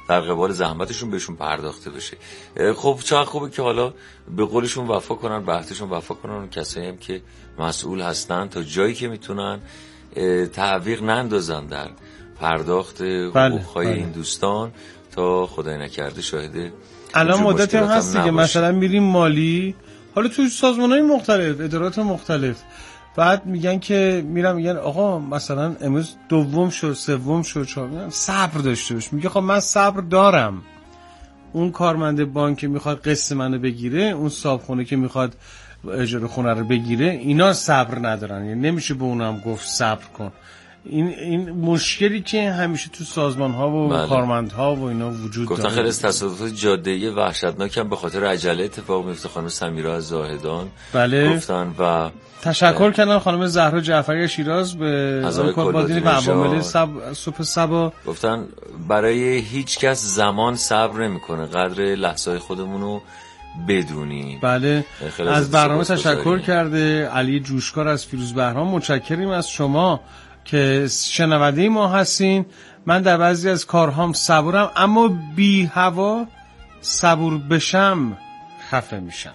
در قبال زحمتشون بهشون پرداخته بشه. خب چقدر خوبه که حالا به قولشون وفا کنن، به عهدشون وفا کنن. اون کسایی هم که مسئول هستن تا جایی که میتونن تعویق نندازن در پرداخت حقوقهای این دوستان تا خدای نکرده شاهده. الان مدتی هم هست دیگه، مثلا میریم مالی، حالا تو سازمان‌های مختلف، ادارات مختلف، بعد میگن که میگن آقا مثلا امروز دوم شد، سوم شد، چهارم، صبر داشته باش. میگه خب من صبر دارم. اون کارمند بانک که میخواد قسط منو بگیره، اون صاحبخونه که میخواد اجاره خونه رو بگیره، اینا صبر ندارن. یعنی نمیشه به اونم گفت صبر کن. این مشکلی که همیشه تو سازمان‌ها و کارمندها و اینا وجود داره. گفتن خیلی از تصادفات جاده‌ای وحشتناک هم به خاطر عجله اتفاق میفته. خانم سمیرا از زاهدان گفتن و تشکر کردن خانم زهرا جعفری شیراز به کلبادین و عوامل صبح صبا. گفتن برای هیچ کس زمان صبر نمی‌کنه، قدر لحظه‌های خودمونو بدونیم. بله، از برنامه تشکر کرده علی جوشکار از فیروز بهرام. متشکریم از شما که شنونده ما هستین. من در بعضی از کارهام صبورم، اما بی هوا صبور بشم خفه میشم.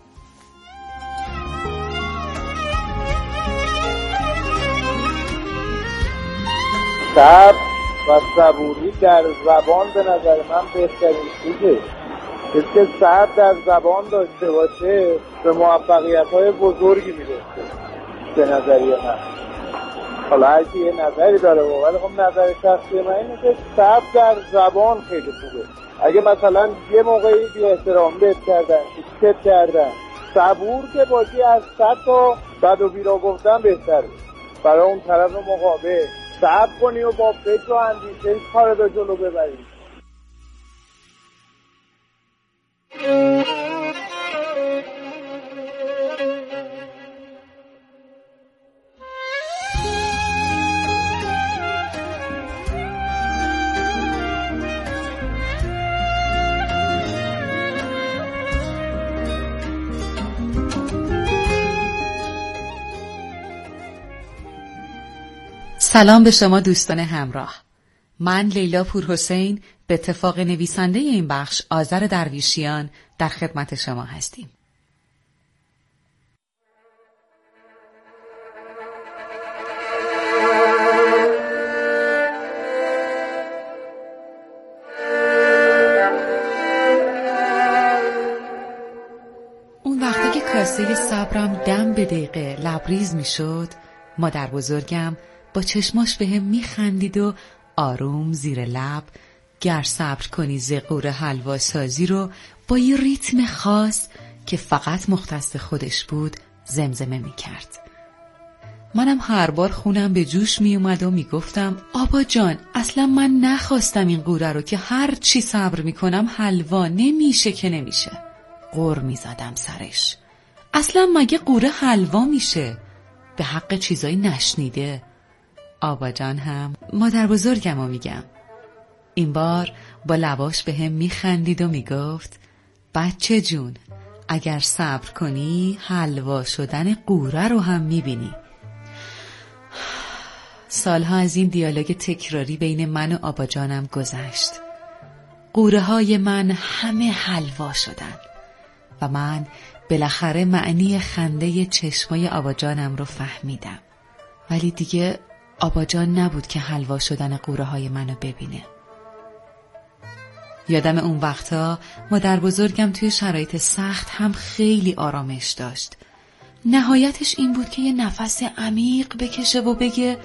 صبر و صبوری در زبان به نظر من بهترین چیزه. کسی که صبر در زبان داشته باشه به موفقیت‌های بزرگی میرسه به نظریه من. حالا هر کی یه نظری داره، ولی خب نظر شخصی من اینه که صبر در زبان خیلی خوبه. اگه مثلا یه موقعی بی احترامی بهت کردن، چت کردن، صبور که باشی از 100 تا بد و بیرا گفتن بهتره. برای اون طرف مقابل صبر کنی و با فکر و اندیشه کار به جلو ببری. سلام به شما دوستان همراه. من لیلا پورحسین به اتفاق نویسنده این بخش آذر درویشیان در خدمت شما هستیم. اون وقتی که کاسه صبرم دم به دقیقه لبریز می شد، مادر بزرگم با چشماش بهم میخندید و آروم زیر لب گر صبر کنی زقور حلوا سازی رو با یه ریتم خاص که فقط مختص خودش بود زمزمه میکرد. منم هر بار خونم به جوش میومد و میگفتم آبا جان اصلا من نخواستم این قوره رو که هر چی صبر میکنم حلوا نمیشه که نمیشه. غر میزدم سرش. اصلا مگه قوره حلوا میشه؟ به حق چیزایی نشنیده. آبا جان هم مادر بزرگم رو میگم. این بار با لباش به هم میخندید و میگفت بچه جون اگر صبر کنی حلوا شدن قوره رو هم میبینی. سالها از این دیالوگ تکراری بین من و آبا جانم گذشت. قوره های من همه حلوا شدن و من بالاخره معنی خنده چشمای آبا جانم رو فهمیدم. ولی دیگه آبا جان نبود که حلوا شدن قوره های منو ببینه. یادم اون وقتا مادر بزرگم توی شرایط سخت هم خیلی آرامش داشت. نهایتش این بود که یه نفس عمیق بکشه و بگه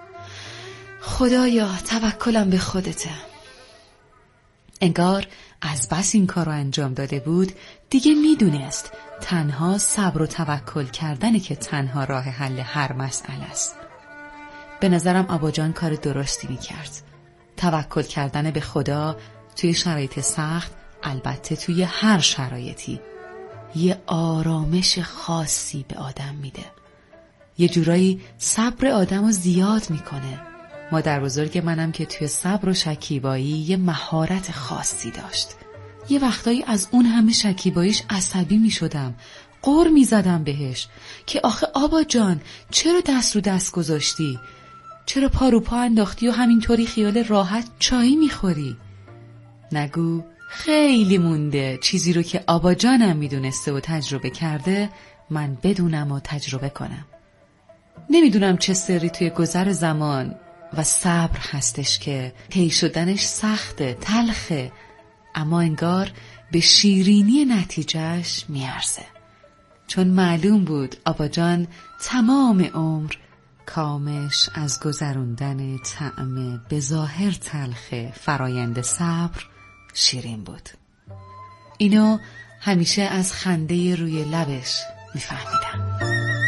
خدایا توکلم به خودته. انگار از بس این کار رو انجام داده بود دیگه میدونست تنها صبر و توکل کردنه که تنها راه حل هر مسئله است. به نظرم آبا جان کار درستی میکرد. توکل کردن به خدا توی شرایط سخت، البته توی هر شرایطی، یه آرامش خاصی به آدم میده. یه جورایی صبر آدمو زیاد میکنه. مادر بزرگ منم که توی صبر و شکیبایی یه مهارت خاصی داشت. یه وقتایی از اون همه شکیباییش عصبی میشدم. غر میزدم بهش که آخه آبا جان چرا دست رو دست گذاشتی؟ چرا پا رو پا انداختی و همینطوری خیال راحت چایی میخوری؟ نگو خیلی مونده چیزی رو که آبا جانم میدونسته و تجربه کرده من بدونم و تجربه کنم. نمیدونم چه سری توی گذر زمان و صبر هستش که طی شدنش سخته، تلخه، اما انگار به شیرینی نتیجهش میارزه. چون معلوم بود آبا جان تمام عمر کامش از گذروندن طعم به ظاهر تلخ فرایند صبر شیرین بود. اینو همیشه از خنده روی لبش میفهمیدم.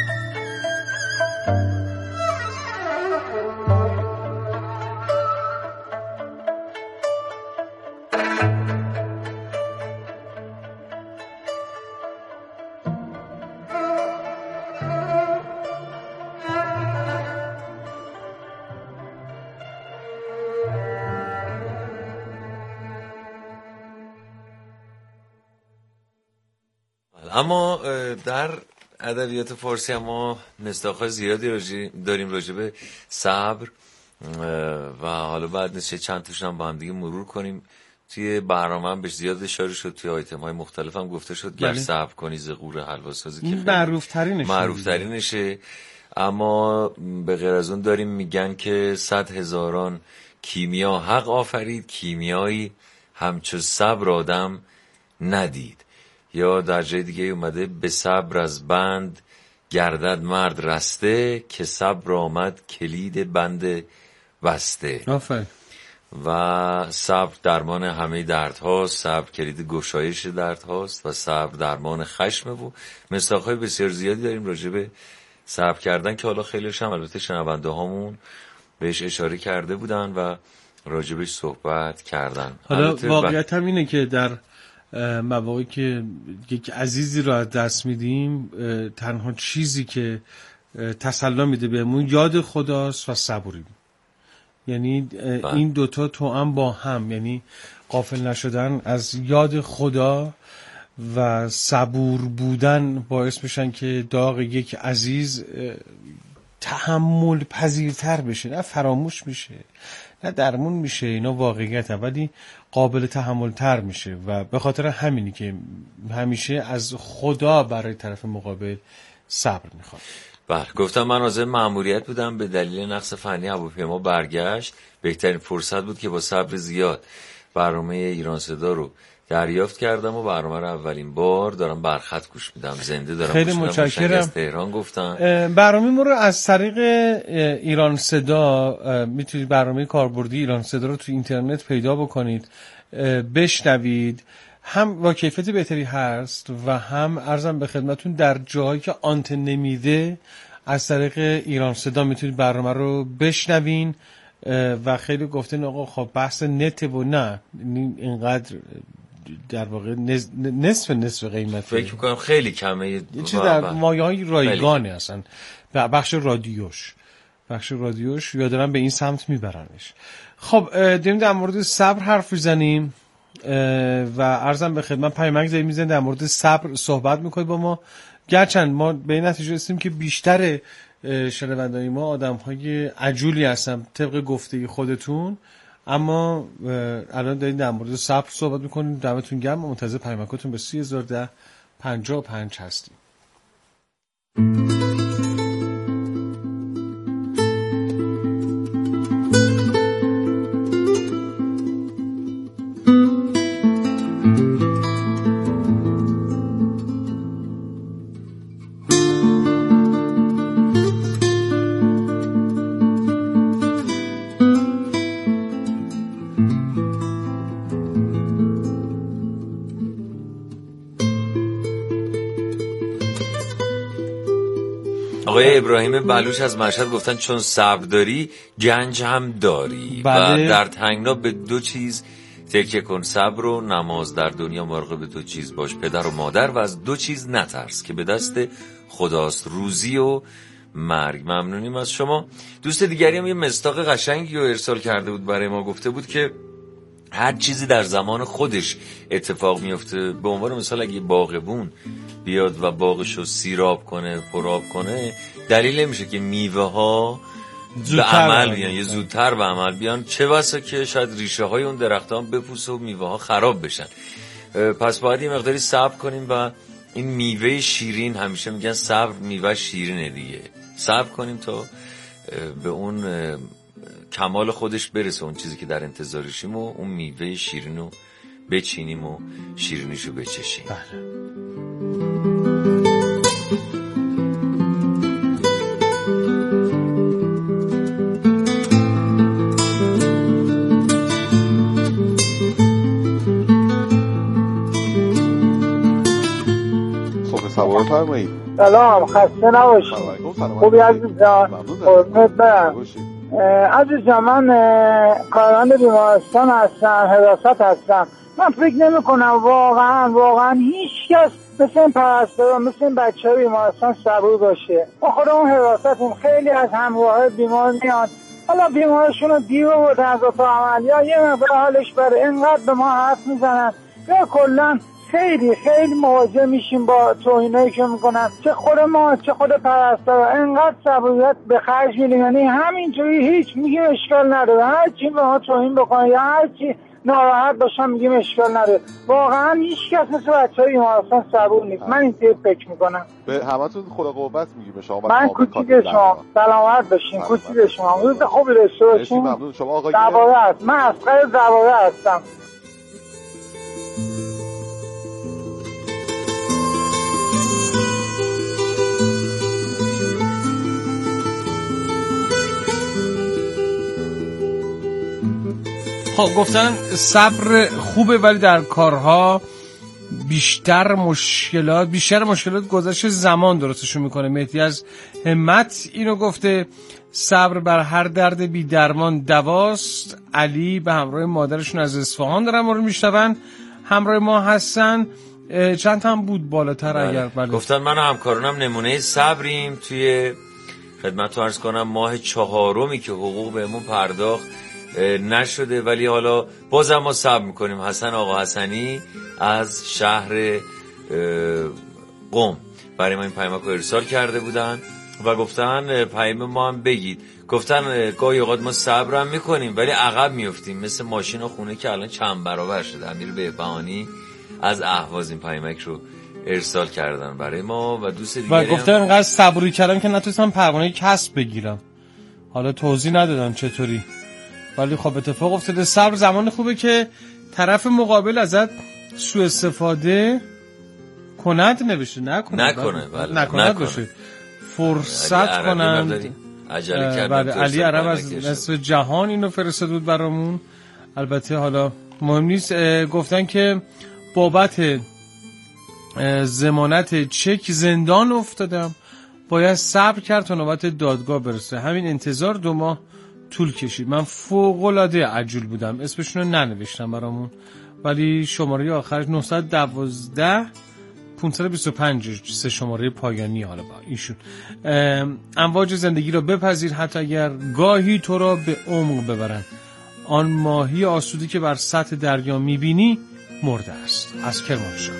اما در ادبیات فارسی ما مصداق‌های زیادی داریم راجع به صبر و حالا بعد نشه چند تاشون هم با هم دیگه مرور کنیم. توی برنامه هم بهش زیاد اشاره شد، توی آیتم‌های مختلف هم گفته شد گر صبر کنی ز غور حلوا سازی که معروف ترینشه. اما به غیر از اون داریم میگن که 100,000 کیمیا حق آفرید، کیمیایی همچو صبر آدم ندید. یا در جای دیگه اومده به صبر از بند گردد مرد رسته، که صبر آمد کلید بند بسته. آفرین. و صبر درمان همه دردهاست، صبر کلید گشایش دردهاست و صبر درمان خشمه. و مصداق‌های بسیار زیادی داریم راجع به صبر کردن که حالا خیلیش هم البته شنونده هامون بهش اشاره کرده بودن و راجع بهش صحبت کردن. حالا واقعیت هم اینه که در مواقعی که یک عزیزی رو از دست میدیم تنها چیزی که تسلی میده بهمون یاد خداست و صبوریم. یعنی این دوتا توأم با هم، یعنی غافل نشدن از یاد خدا و صبور بودن باعث میشن که داغ یک عزیز تحمل پذیرتر بشه، نه فراموش میشه نه درمون میشه، اینا واقعیت ولی قابل تحمل تر میشه. و به خاطر همینی که همیشه از خدا برای طرف مقابل صبر میخواد. بله، گفتم من حاضر مأموریت بودم، به دلیل نقص فنی هواپیما برگشت. بهترین فرصت بود که با صبر زیاد برنامه ایران صدا رو دریافت کردم و برنامه رو اولین بار دارم برخط گوش میدم، زنده دارم. خیلی متشکرم. از تهران گفتم برنامه ما رو از طریق ایران صدا میتونید برنامه کاربردی ایران صدا رو تو اینترنت پیدا بکنید، بشنوید. هم با کیفیت بهتری هست و هم عرضم به خدمتون در جاهایی که آنتن نمیده از طریق ایران صدا میتونید برنامه رو بشنوین. و خیلی گفتن آقا خب بحث نت و نه اینقدر در واقع نصف قیمت فکر میکنم خیلی کمه، یه چیز در مایه‌های رایگانه اصلا. بخش رادیوش یادم به این سمت میبرنش. خب داریم در مورد صبر حرف میزنیم و عرضم به خدمت پیامک داریم میزنیم در مورد صبر صحبت میکنید با ما. گرچند ما به این نتیجه رسیدیم که بیشتر شنوندگان ما آدم‌های عجولی هستن طبق گفته خودتون، اما الان دارین در مورد صبر صحبت میکنیم. دمتون گرم. منتظر پیامکاتون به 301055 هستیم. آقای ابراهیم بلوچ از مشهد گفتن چون صبر داری گنج هم داری. بله. و در تنگنا به دو چیز تکیه کن، صبر و نماز. در دنیا مراقب دو چیز باش، پدر و مادر، و از دو چیز نترس که به دست خداست، روزی و مرگ. ممنونیم از شما. دوست دیگری هم یه مصداق قشنگی رو ارسال کرده بود برای ما، گفته بود که هر چیزی در زمان خودش اتفاق میفته. به عنوان مثال اگه باغبون بیاد و باغشو سیراب کنه، پرآب کنه، دلیل نمیشه که میوه ها به عمل بیان یا زودتر به عمل بیان، چه بسا که شاید ریشه های اون درختان بپوسه و میوه ها خراب بشن. پس باید یه مقداری صبر کنیم و این میوه شیرین، همیشه میگن صبر میوه شیرینه دیگه، صبر کنیم تا به اون کمال خودش برسه، اون چیزی که در انتظارشیم و اون میوه شیرینو بچینیم و شیرینیشو بچشیم. سوار فرمایید. سلام، خسته نباشید. خوبی عزیز جان؟ قربونت برم. عزیز جان، من کارمند بیمارستان هستم، حراست هستم. من فکر نمی کنم واقعا هیچ کس مثل این پرستارا، مثل این بچه های بیمارستان صبور باشه. ما خودمون حراستیم، خیلی از همراه بیمار میان، حالا بیمارشون رو دیر بردن از اتاق عملیات، یه مقدار حالش بره، اینقدر به ما حرف میزنن یا کلا خیلی مواجه میشیم با توهینایی که میکنن، چه خود ما چه خود پرستارا. اینقدر صبوریت به خرج میدیم، یعنی همینجوری هیچ میگیم اشکال نداره، هر چی به ما توهین بکنه یا هر چی ناراحت باشم میگیم اشکال نداره. واقعا هیچ کس مثل بچه‌های بیمارستان صبور نیست. من اینطوری فکر میکنم. به همتون خدا قوت میگیم شما. من کوچیک شما سلامت باشین. کوچیک شما روز خوبی داشته باشین. ممنون. شما آقای زواره هست. من اصغر زواره هستم. گفتن صبر خوبه ولی در کارها بیشتر مشکلات گذشت زمان درستشون میکنه. مهدی از همت اینو گفته، صبر بر هر درد بی درمان دواست. علی به همراه مادرشون از اصفهان دارن ما رو میشنون، همراه ما هستن. چند تا هم بود بالاتر اگر بله. گفتن من و همکارانم نمونه صبریم. توی خدمت رو عرض کنم ماه 4 که حقوق بهمون پرداخت نشده، ولی حالا بازم ما صبر میکنیم. حسن آقا حسنی از شهر قم برای ما این پیامک رو ارسال کرده بودن و گفتن پیام ما هم بگید. گفتن گاهی اوقات ما صبرم میکنیم ولی عقب میفتیم، مثل ماشین و خونه که الان چند برابر شده. امیر بهبهانی از اهواز این پیامک رو ارسال کردن برای ما و دوست دیگه و گفتن انقدر صبوری کردم که نتونستم پروانه کسب بگیرم. حالا توضیح ندادن چطوری، ولی خب اتفاق افتاده. صبر زمان خوبه که طرف مقابل ازت سوء استفاده کند نبشه، نکنه بشه، فرصت کنند. بعد علی عرب از نصف جهان اینو فرستاد بود برامون. البته حالا مهم نیست. گفتن که بابت ضمانت چک زندان افتادم، باید صبر کرد تا نوبت دادگاه برسه. همین انتظار 2 ماه طول کشید. من فوق‌العاده عجول بودم، اسمشون رو ننوشتم برامون، ولی شماره آخرش 912 525 3 شماره پایانی. حالا با ایشون امواج زندگی رو بپذیر حتی اگر گاهی تو را به عمق ببرن. آن ماهی آسودی که بر سطح دریا میبینی مرده است. از کرمانشاه.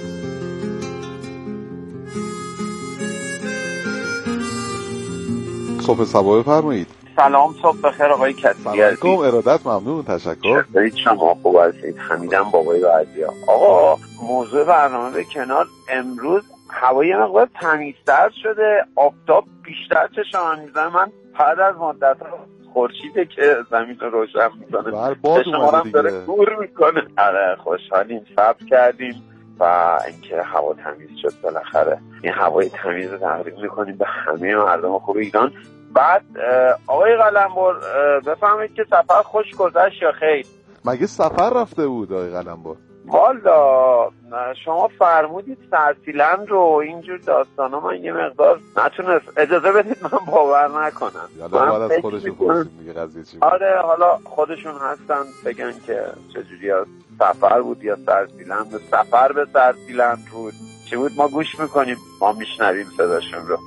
صبح سبا بفرمایید. سلام، صبح بخیر آقای کسی عزیز. ارادت، ممنون، تشکر. شما خوب هستید؟ حمیدم بابای بعدیا. آقا موضوع برنامه به کنار، امروز هوای مقدار تمیزتر شده، آفتاب بیشتر چشم میزنه. من بعد از مدت خورشیده که زمین رو روشن میکنه، شما هم داره نور میکنه. آره خوشحالیم، صبر کردیم و اینکه هوا تمیز شد بالاخره. این هوای تمیز رو تقدیم میکنیم به همه مردم خوب ایران. بعد آقای قلمبر بفهمید که سفر خوش گذشت یا خیر؟ مگه سفر رفته بود آقای قلمبر؟ والا شما فرمودید سرسیلند رو اینجور داستانا، من یه مقدار نتونست. اجازه بدید من باور نکنم. من بعد از خودشون پرسید میگه قضیه چی بود. آره حالا خودشون هستن بگن که چجوری از سفر بود یا سرسیلند. سفر به سرسیلند بود چی بود؟ ما گوش میکنیم، ما میشنویم صداشون رو.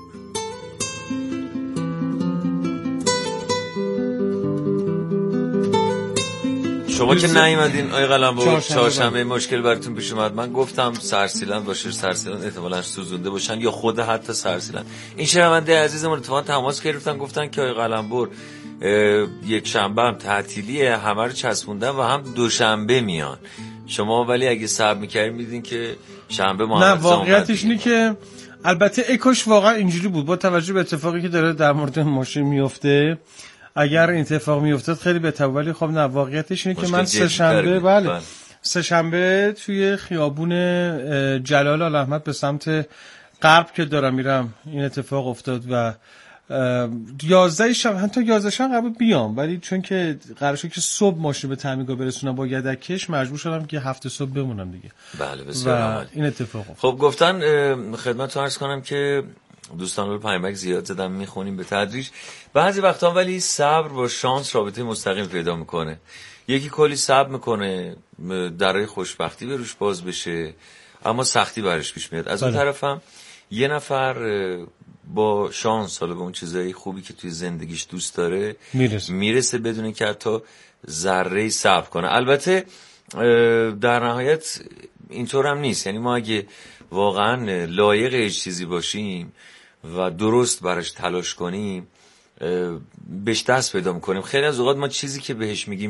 شما که نیومدین آقای قلمبر، چهارشنبه مشکل براتون پیش اومد. من گفتم سرسیلند باشه، سرسیلند احتمالاً سوزونده باشن یا خود حتی سرسیلند. این شنونده عزیزمون اتفاقا تماس گرفتن گفتن که آقای قلمبر یک شنبه هم تعطیلیه، همه رو چسبوندن و هم دوشنبه میان. شما ولی اگه صبر می‌کردین می‌دیدین که شنبه ما. نه واقعیتش اینه که البته اکوش واقعا اینجوری بود با توجه به اتفاقی که داره در مورد ماشین میفته. اگر این اتفاق میافتاد خیلی بهتره، ولی خب نه واقعیتش اینه که من سه شنبه توی خیابون جلال آلاحمد به سمت غرب که دارم میرم این اتفاق افتاد و 11 شب حتی 11 شب قبل بیام، ولی چون که قرار شد که صبح ماشین به تعمیرگاه برسونم با یدکش مجبور شدم که هفته صبح بمونم دیگه. بله بسیار این اتفاق افتاد. خب گفتن خدمتتون عرض کنم که دوستان رو پیامک زیاد زدم میخونیم به تدریج. بعضی وقتا ولی صبر با شانس رابطه مستقیم پیدا میکنه. یکی کلی صبر میکنه درای خوشبختی به روش باز بشه اما سختی برش پیش میاد. از اون طرفم یه نفر با شانس حالا به اون چیزای خوبی که توی زندگیش دوست داره میرسه بدون که حتی ذره صبر کنه. البته در نهایت اینطور هم نیست، یعنی ما اگه واقعا لایق هیچ چیزی باشیم و درست براش تلاش کنیم بهش دست پیدا میکنیم. خیلی از اوقات ما چیزی که بهش میگیم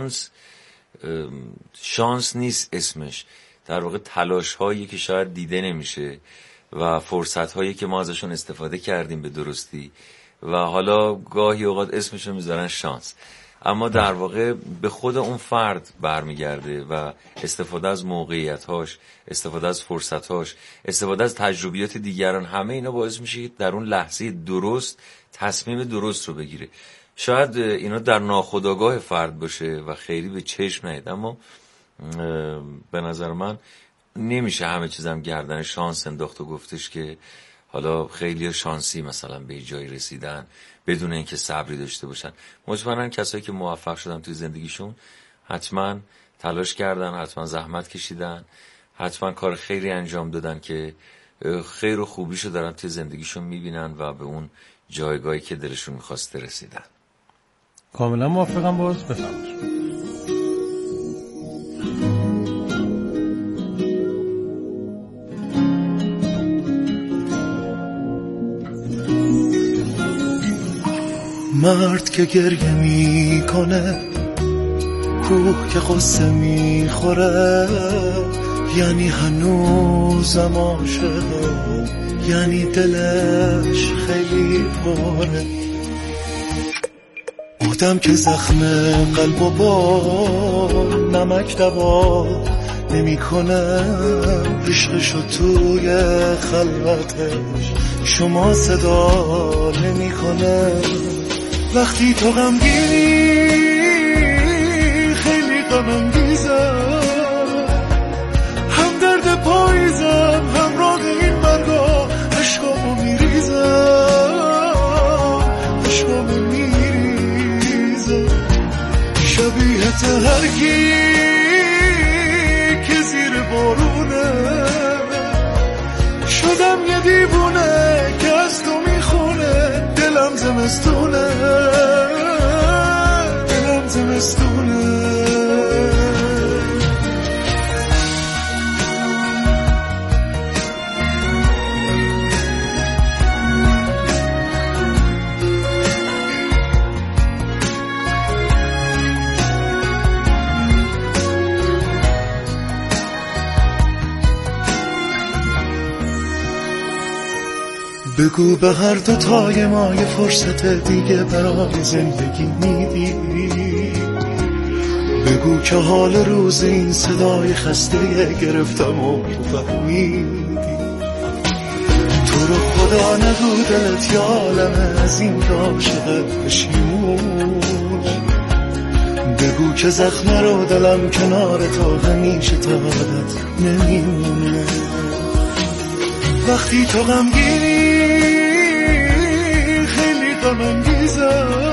شانس نیست اسمش، در واقع تلاش هایی که شاید دیده نمیشه و فرصت هایی که ما ازشون استفاده کردیم به درستی و حالا گاهی اوقات اسمشون میذارن شانس، اما در واقع به خود اون فرد برمیگرده و استفاده از موقعیت‌هاش، استفاده از فرصت‌هاش، استفاده از تجربیات دیگران، همه اینا باعث میشه که در اون لحظه درست تصمیم درست رو بگیره. شاید اینا در ناخودآگاه فرد باشه و خیلی به چشم نیاد، اما به نظر من نمیشه همه چیزم گردن شانس انداخت و گفتش که حالا خیلی شانسی مثلا به جایی رسیدن بدون اینکه صبری داشته باشن. مطمئناً کسایی که موفق شدن توی زندگیشون حتما تلاش کردن، حتما زحمت کشیدن، حتما کار خیری انجام دادن که خیر و خوبیشو دارن توی زندگیشون میبینن و به اون جایگاهی که دلشون میخواسته رسیدن. کاملا موافقم باز. بفرمایید. مرد که گریه میکنه، کوه که قصه میخوره، یعنی هنوزم عاشقه، یعنی دلش خیلی پره. آدم که زخم قلب و با نمک دوا نمیکنه، عشقشو توی خلوتش شما صدا نمیکنه. وقتی تو غمگینی خیلی غم انگیزم، هم درد پاییزم همراه این مرگا، عشقامو میریزم شبیه تهرگی که زیر بارونه. شدم یه دیوونه که از تو میخونه، دلم زمستونه، دلم زمستونه. بگو به هر دو تای ما یه فرصت دیگه برای زندگی میدی. بگو که حال روز این صدای خسته گرفتم و تو فهمیدی. تو رو خدا نگو دلت یا عالمه از این که عاشق پشیمون. بگو که زخم رو دلم کنار تو همیشه تا عادت نمیمونه. وقتی تو غمگینی خیلی غم انگیزم،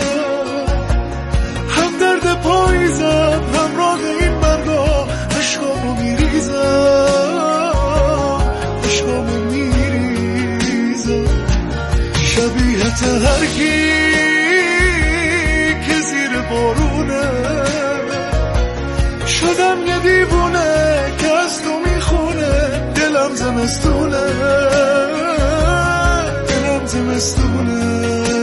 هم درد پاییزم همراه این مرگا، عشقامو میریزم شبیه تهرگی که زیر بارونه. زمستونه، دلم زمستونه.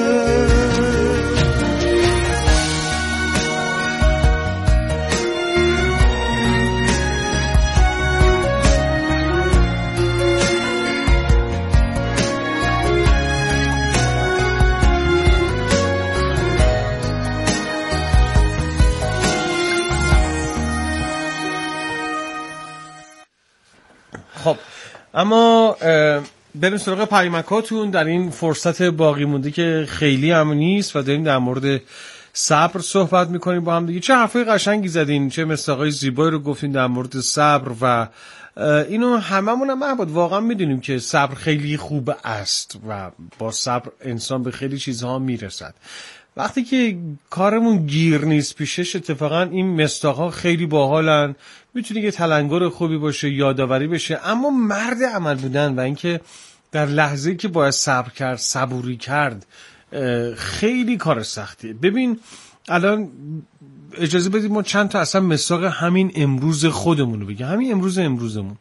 خب اما بریم سراغ پیامکاتون در این فرصت باقی مونده که خیلی هم نیست و داریم در مورد صبر صحبت میکنیم با هم دیگه. چه حرفای قشنگی زدین، چه مصداقای زیبایی رو گفتین در مورد صبر و اینو هممون هم محباد واقعا میدونیم که صبر خیلی خوب است و با صبر انسان به خیلی چیزها میرسد. وقتی که کارمون گیر نیست پیشش اتفاقا این مصداق‌ها خیلی باحالن، میتونه یه تلنگر خوبی باشه، یادآوری بشه. اما مرد عمل بودن و اینکه در لحظه‌ای که باید صبر کرد، صبوری کرد، خیلی کار سختیه. ببین الان اجازه بدید ما چند تا اصلا مصداق همین امروز خودمون رو بگیم. همین امروزمون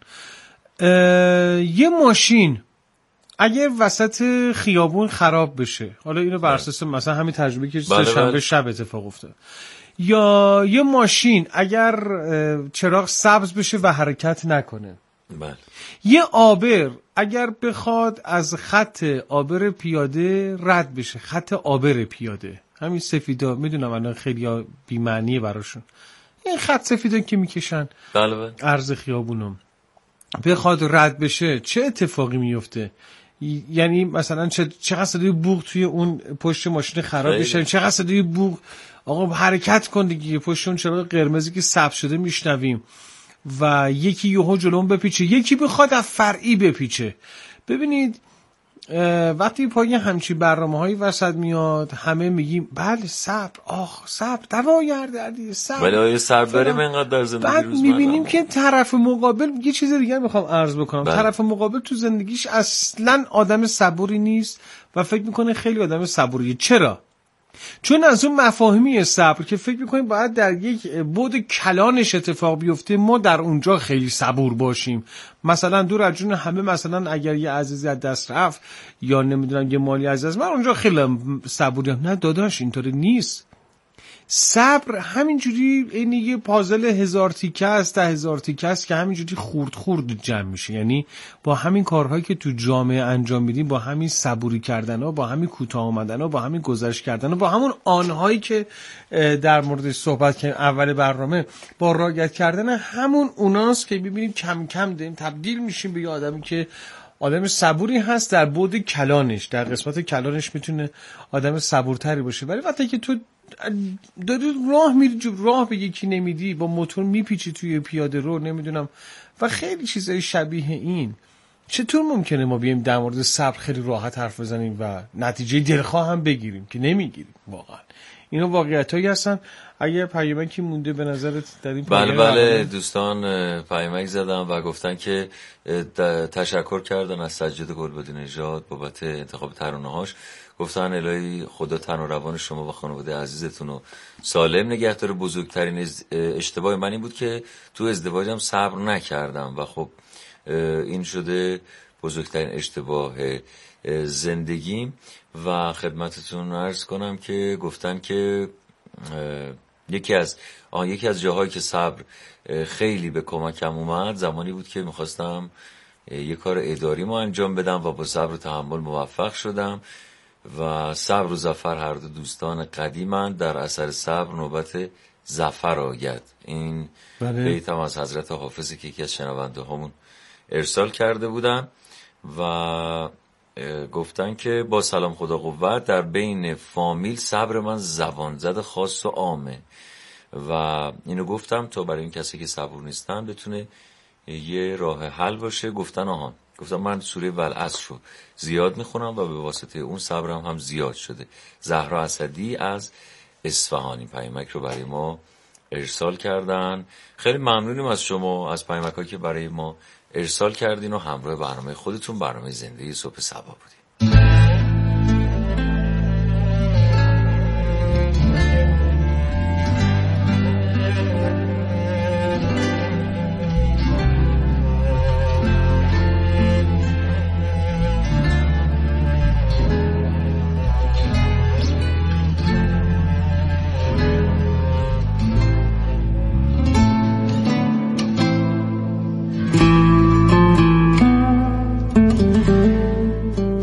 یه ماشین اگر وسط خیابون خراب بشه، حالا اینو بر اساس مثلا همین تجربه که سه‌شنبه شب اتفاق افتاد، یا یه ماشین اگر چراغ سبز بشه و حرکت نکنه، بله، یه عابر اگر بخواد از خط عابر پیاده رد بشه، خط عابر پیاده، همین سفیدا، میدونم الان خیلی بی‌معنیه براشون این خط سفیدا که میکشن بله عرض خیابونم، بخواد رد بشه چه اتفاقی میفته؟ یعنی مثلا چقدر صدای بوق توی اون پشت ماشین خراب بشه، چقدر صدای بوق آقا حرکت کن دیگه، پشت اون چراغ قرمزی که سبز شده میشنویم و یکی یهو جلوم بپیچه، یکی بخواد از فرعی بپیچه. ببینید وقتی پای همچین برنامه‌هایی وسط میاد همه میگیم بله صبر، آخ صبر، دوای دردی صبر، ولی آیا صبر داریم اینقدر در زندگی بعد روزمره؟ میبینیم که طرف مقابل یه چیز دیگه میخوام عرض بکنم، بله. طرف مقابل تو زندگیش اصلا آدم صبوری نیست و فکر میکنه خیلی آدم صبوریه. چرا؟ چون از اون مفاهیمی صبر که فکر میکنیم باید در یک بعد کلانش اتفاق بیفته ما در اونجا خیلی صبور باشیم. مثلا دور از جون همه، مثلا اگر یه عزیزی از دست رفت یا نمیدونم یه مالی از من اونجا خیلی صبوریم. نه داداش اینطوری نیست. صبر همینجوری این یه پازل 1000 تیکه است، 10,000 تیکه است که همینجوری خورد خورد جمع میشه. یعنی با همین کارهایی که تو جامعه انجام میدیم، با همین صبوری کردنها، با همین کوتاه آمدنها، با همین گذشت کردنها، با همون آنهایی که در مورد صحبت کردیم اول برنامه، با رعایت کردن همون اوناست که ببینیم کم کم داریم تبدیل میشیم به یه آدمی که آدم صبوری هست در بعد کلانش، در قسمت کلانش میتونه آدم صبورتری باشه. ولی وقتی که تو داری راه میری، راه به یکی نمیدی، با موتور میپیچی توی پیاده رو، نمیدونم و خیلی چیزای شبیه این، چطور ممکنه ما بیایم در مورد صبر خیلی راحت حرف بزنیم و نتیجه دلخواه هم بگیریم که نمیگیریم؟ واقعا اینا واقعیتایی هستن. اگر پیامکی مونده به نظرت در این بله دوستان پیامک زدن و گفتن که تشکر کردن از سجاد گلبدی نژاد بابت انتخاب ترانه‌هاش. گفتن الهی خدا تن و روان شما و خانواده عزیزتون رو سالم نگه داره. بزرگترین اشتباه من این بود که تو ازدواجم صبر نکردم و خب این شده بزرگترین اشتباه زندگیم. و خدمتتون عرض کنم که گفتن که یکی از جاهایی که صبر خیلی به کمکم اومد زمانی بود که میخواستم یه کار اداری ما انجام بدم و با صبر و تحمل موفق شدم. و صبر و ظفر هر دو دوستان قدیمند، در اثر صبر نوبت ظفر آید. این بیت هم از حضرت حافظی که یکی از شنونده همون ارسال کرده بودن و گفتن که با سلام خدا قوت، در بین فامیل صبر من زبان زد خاص و عامه. و اینو گفتم تا برای این کسی که صبور نیستن بتونه یه راه حل باشه. گفتم من سوره والعصر رو زیاد میخونم و به واسطه اون صبرم هم زیاد شده. زهرا اسدی از اصفهانی پیامک رو برای ما ارسال کردن. خیلی ممنونیم از شما، از پیامک‌هایی که برای ما ارسال کردین و همراه برنامه خودتون، برنامه زندگی صبح صبا بودیم.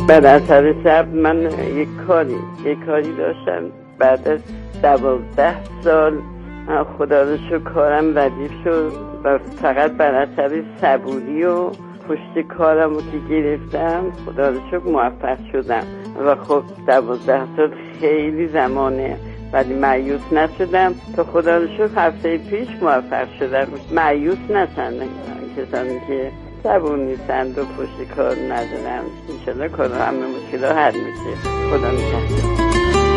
بعد از اثر صبر من یک کاری داشتم. بعد از 12 سال خدا رو شکر کارم ردیف شد و فقط بر اثر صبوری و پشت کارم رو که گرفتم خدا رو شکر موفق شدم و خب 12 سال خیلی زمانه ولی مایوس نشدم. تا خدا رو شکر هفته پیش موفق شدم. مایوس نشن کسانی که صبور نیستند و پشت کار ندارم. انشالله کار همه مشکل حل میشه. خدا نگهدار.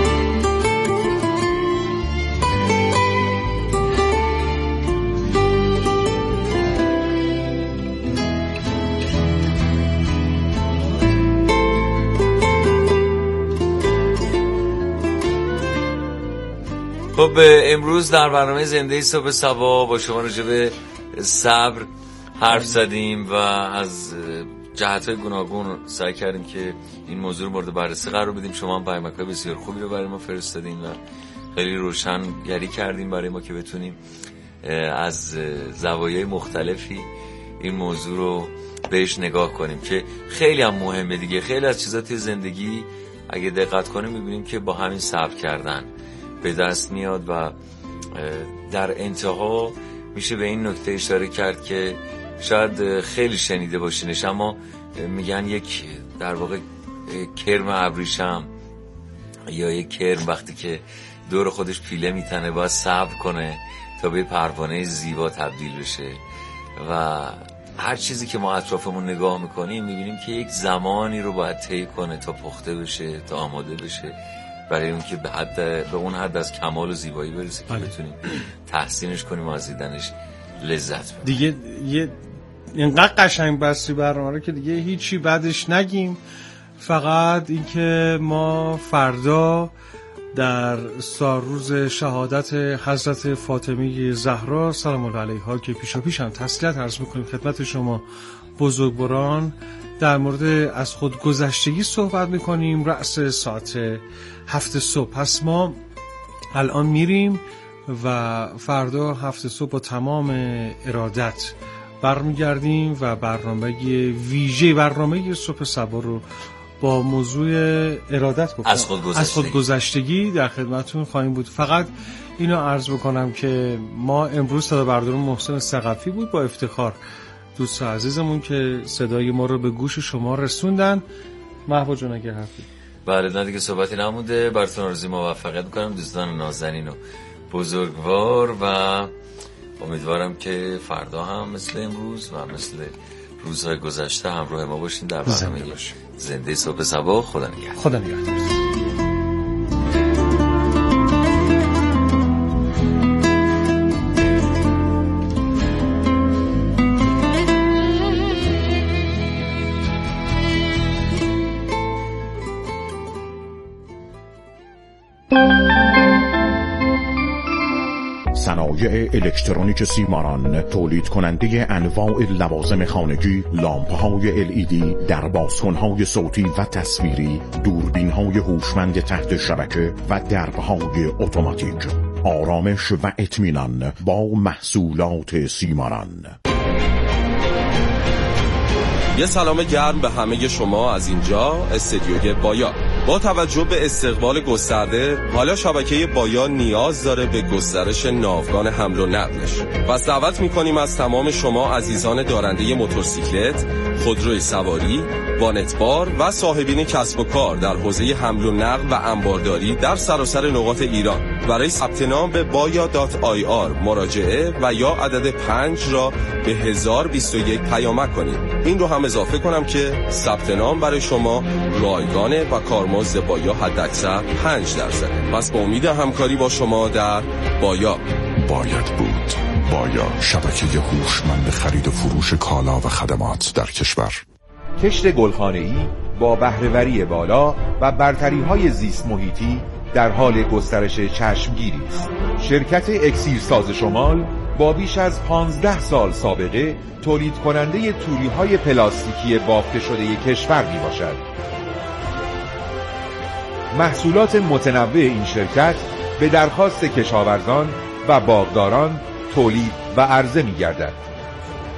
خب امروز در برنامه زنده صبح صبا با شما راجع به صبر حرف زدیم و از جهت‌های گوناگون سعی کردیم که این موضوع رو مورد بررسی قرار بدیم. شما هم پیامک‌های بسیار خوبی رو برای ما فرستادین و خیلی روشنگری کردیم برای ما که بتونیم از زوایای مختلفی این موضوع رو بهش نگاه کنیم که خیلی هم مهمه دیگه. خیلی از چیزا توی زندگی اگه دقت کنیم می‌بینیم که با همین صبر کردن به دست میاد و در انتها میشه به این نکته اشاره کرد که شاید خیلی شنیده باشینش، اما میگن یک در واقع کرم ابریشم یا یک کرم وقتی که دور خودش پیله میتنه باید صبر کنه تا به پروانه زیبا تبدیل بشه و هر چیزی که ما اطرافمون نگاه میکنیم میبینیم که یک زمانی رو باید طی کنه تا پخته بشه، تا آماده بشه برای اون که به اون حد از کمال و زیبایی برسه که بتونیم تحسینش کنیم و از دیدنش لذت ببریم. دیگه اینقدر قشنگ بستی برنامه رو که دیگه هیچی بعدش نگیم، فقط اینکه ما فردا در روز شهادت حضرت فاطمه زهرا سلام الله علیها که پیش هم تسلیت عرض میکنیم خدمت شما بزرگواران، در مورد از خودگذشتگی صحبت میکنیم رأس ساعت 7 صبح. پس ما الان میریم و فردا 7 صبح با تمام ارادت برمیگردیم و برنامه ویژه برنامه صبح صبا رو با موضوع ارادت گفتم از خودگذشتگی در خدمتتون خواهیم بود. فقط اینو عرض بکنم که ما امروز صدا بردار محسن ثقفی بود با افتخار دوست عزیزمون که صدای ما رو به گوش شما رسوندن. محبوب جون اگه حرفی بله نه دیگه صحبتی نمونده. براتون آرزوی موفقیت میکنم دوستان نازنین و بزرگوار و امیدوارم که فردا هم مثل امروز و مثل روزهای گذشته همراه ما باشین در برنامه زنده صبح صبا. خدا نگهدار. صنایع الکترونیک سیماران تولید کننده انواع لوازم خانگی، لامپ‌های LED، دربازکن‌های صوتی و تصویری، دوربین‌های هوشمند تحت شبکه و درب‌های اتوماتیک. آرامش و اطمینان با محصولات سیماران. یه سلام گرم به همه شما از اینجا استدیوی بایا. با توجه به استقبال گسترده، حالا شبکه بایا نیاز داره به گسترش ناوگان حمل و نقلش. پس دعوت می‌کنیم از تمام شما عزیزان دارنده موتورسیکلت، خودروی سواری، وانتبار و صاحبین کسب و کار در حوزه حمل و نقل و انبارداری در سراسر نقاط ایران برای ثبت نام به baya.ir مراجعه و یا عدد 5 را به 1021 پیامک کنید. این رو هم اضافه کنم که ثبت نام برای شما رایگانه و کارمزد بایا حداکثر 5%. پس با امید همکاری با شما در بایا. باید بود. بایا، شبکه هوشمند خرید و فروش کالا و خدمات در کشور. کشت گلخانه‌ای با بهره‌وری بالا و برتری‌های زیست محیطی در حال گسترش چشمگیری است. شرکت اکسیرساز شمال با بیش از 15 سال سابقه تولید کننده توری‌های پلاستیکی بافته شده کشور میباشد. محصولات متنوع این شرکت به درخواست کشاورزان و باغداران تولید و عرضه می‌گردد.